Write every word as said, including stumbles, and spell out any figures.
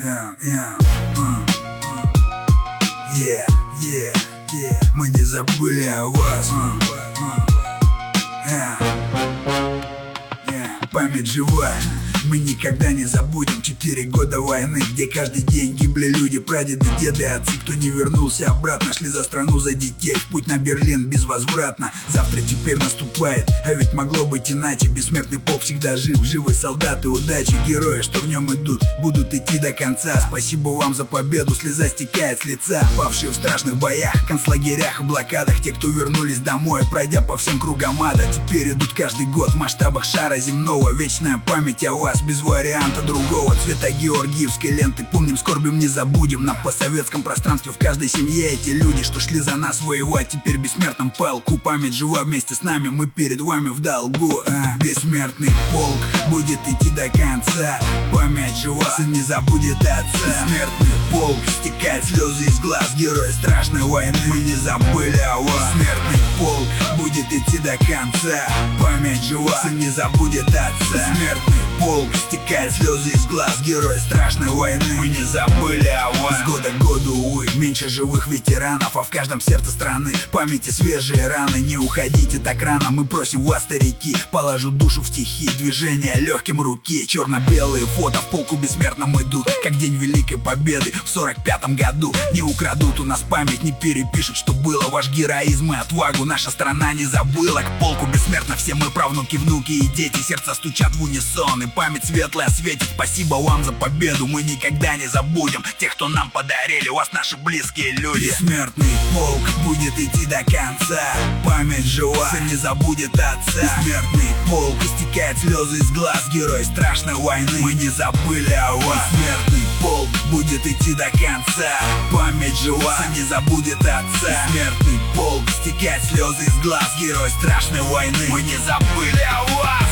yeah, yeah, uh, uh. Yeah, yeah, yeah. Мы не забыли о вас. uh, uh. Yeah. Yeah. Память жива, мы никогда не забудем. Четыре года войны, где каждый день гибли люди, прадеды, деды, отцы. Кто не вернулся обратно, шли за страну, за детей, в путь на Берлин безвозвратно. Завтра теперь наступает, а ведь могло быть иначе. Бессмертный полк всегда жив, живы солдаты, удачи. Герои, что в нем идут, будут идти до конца. Спасибо вам за победу, слеза стекает с лица. Павшие в страшных боях, концлагерях и блокадах, те, кто вернулись домой, пройдя по всем кругам ада, теперь идут каждый год в масштабах шара земного. Вечная память о вас, без варианта другого. Цвета георгиевской ленты помним, скорбим, не забудем. На постсоветском пространстве в каждой семье эти люди, что шли за нас воевать, теперь бессмертном полку. Память жива вместе с нами, мы перед вами в долгу. а, Бессмертный полк будет идти до конца. Память жива, сын не забудет отца. Бессмертный полк, стекают слезы из глаз. Герои страшной войны, мы не забыли о вас. Бессмертный полк будет идти до конца. Память жива, сын не забудет отца. Бессмертный полк, стекают слезы из глаз. Герои страшной войны, мы не забыли о вас. С года к году, увы, меньше живых ветеранов, а в каждом сердце страны памяти свежие раны. Не уходите так рано, мы просим вас, старики. Положу душу в стихи, движения легким руки. Черно-белые фото в полку бессмертном идут, как день Великой Победы в сорок пятом году. Не украдут у нас память, не перепишут, что было. Ваш героизм и отвагу наша страна не забыла. К полку бессмертно все мы правнуки, внуки и дети. Сердца стучат в унисон, и память светлая светит. Спасибо вам за победу, мы никогда не забудем тех, кто нам подарили вас, наши близкие люди. Бессмертный полк будет идти до конца. Память жива, сын не забудет отца. Бессмертный полк, истекают слезы из глаз. Герой страшной войны, мы не забыли о вас. Бессмертный полк будет идти до конца. Память жива, сын не забудет отца. Бессмертный полк, истекают слезы из глаз. Герой страшной войны, мы не забыли о вас.